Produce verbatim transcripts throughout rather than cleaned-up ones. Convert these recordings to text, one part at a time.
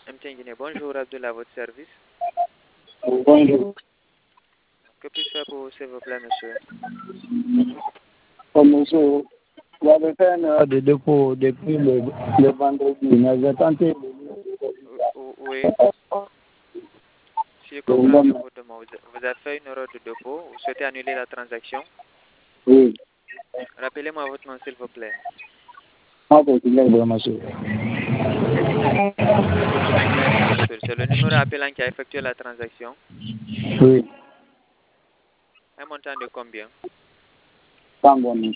M T N Guinée, bonjour Abdullah, à votre service. Bonjour. Que puis-je faire pour vous, s'il vous plaît, monsieur? Oh, monsieur, j'avais fait une heure de dépôt depuis le, le vendredi, mais j'ai tenté. O- Oui. Si je comprends bien votre demande, vous vous avez fait une erreur de dépôt, vous souhaitez annuler la transaction. Oui. Rappelez-moi votre nom, s'il vous plaît. Ah, c'est bien, monsieur. C'est le numéro appelant qui a effectué la transaction. Oui. Un montant de combien? Sans bon.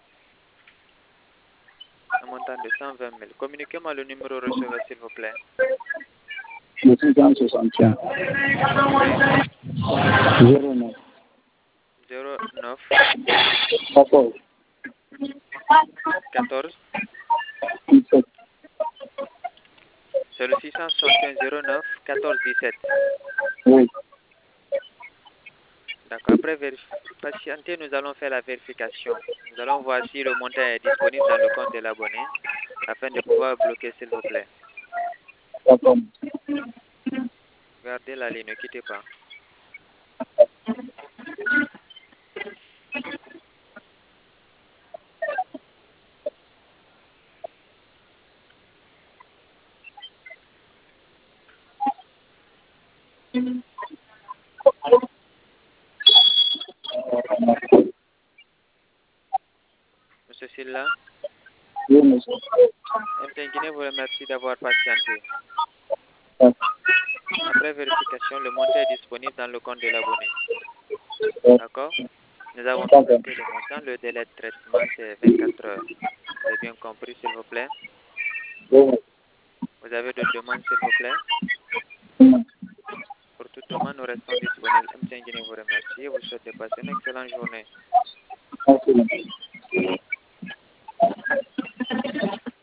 Un montant de cent vingt mille. Communiquez-moi le numéro receveur, s'il vous plaît. Le six cent soixante et un. zéro neuf. zéro neuf quatorze. quatorze. dix-sept. C'est le six cent soixante et un zéro neuf quatorze dix-sept. Oui. D'accord. Après vérif- patienter, nous allons faire la vérification. Nous allons voir si le montant est disponible dans le compte de l'abonné afin de pouvoir bloquer, s'il vous plaît. D'accord. Gardez la ligne, ne quittez pas. Monsieur Silla, Oui, monsieur. M T N Guinée vous remercie d'avoir patienté. D'accord. Après vérification, le montant est disponible dans le compte de l'abonné. D'accord? Nous avons traité le montant. Le délai de traitement, c'est vingt-quatre heures. Vous avez bien compris, s'il vous plaît? Oui. Vous avez d'autres demandes, s'il vous plaît? Oui. Pour toute demande, nous restons disponibles. M T N Guinée vous remercie et vous souhaite de passer une excellente journée. Merci.